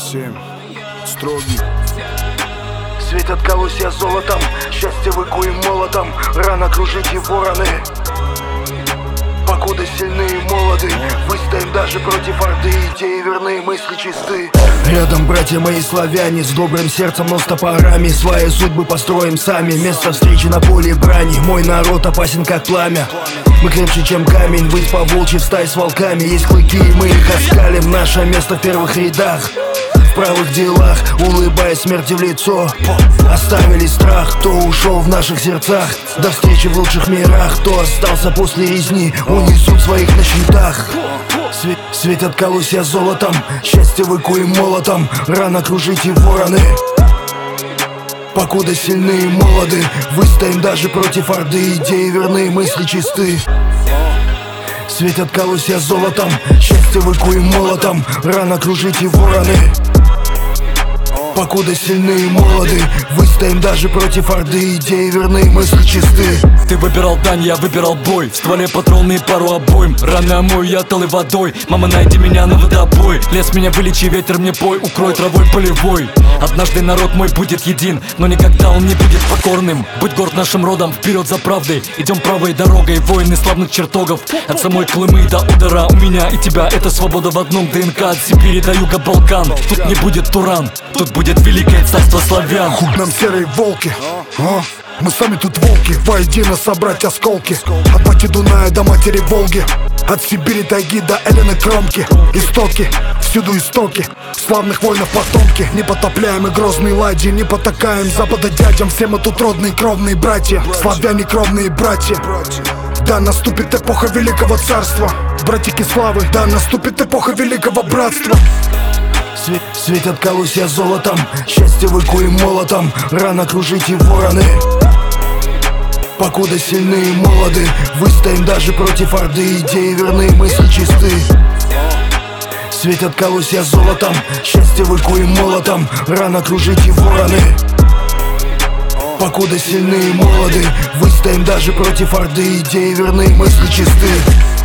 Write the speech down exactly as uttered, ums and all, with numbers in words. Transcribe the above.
семь. Строгий. Светят колосья золотом, счастье выкуем молотом, рано кружите вороны. Покуда сильны и молоды, выстоим даже против орды, идеи верны, мысли чисты. Рядом братья мои славяне, с добрым сердцем, но с топорами. Свои судьбы построим сами, место встречи на поле брани. Мой народ опасен как пламя, мы крепче чем камень. Быть по-волчьи в стае с волками, есть клыки и мы их оскалим. Наше место в первых рядах, в правых делах, улыбаясь смерти в лицо. Оставили страх, кто ушел в наших сердцах. До встречи в лучших мирах, кто остался после резни, унесут своих на щитах. Свет, светят колосья золотом, счастье выкуем молотом, рано кружите вороны. Покуда сильны и молоды, выстоим даже против орды, идеи верны, мысли чисты. Светят колосья золотом, счастье выкуем молотом, рано кружите вороны. Покуда сильны и молоды, выстоим даже против орды, идеи верны, мысли чисты. Ты выбирал дань, я выбирал бой. В стволе патроны и пару обоим. Раны омою я талой водой. Мама, найди меня на водопой. Лес меня вылечи, ветер мне пой. Укрой травой полевой. Однажды народ мой будет един, но никогда он не будет покорным. Будь горд нашим родом, вперед за правдой. Идем правой дорогой, воины славных чертогов. От самой Колымы до Удара, у меня и тебя это свобода в одном ДНК. От Сибири до юга Балкан. Тут не будет Туран, тут будет великое царство славян. Худ нам серые волки, а? Мы сами тут волки, воедино собрать осколки. От пати Дуная до матери Волги, от Сибири тайги до Элены кромки. Истоки, всюду истоки, славных воинов потомки. Непотопляемые грозные ладьи, не потакаем запада дядям. Все мы тут родные кровные братья, славяне кровные братья. Да наступит эпоха великого царства, братики славы, да наступит эпоха великого братства. Свет, светят колосья золотом, счастье выкуем молотом, рано кружите вороны. Покуда сильны и молоды, выстоим даже против орды, идеи верны, мысли чисты. Светят колосья золотом, счастье выкуем молотом, рано кружите вороны. Покуда сильны и молоды, выстоим даже против орды, идеи верны, мысли чисты.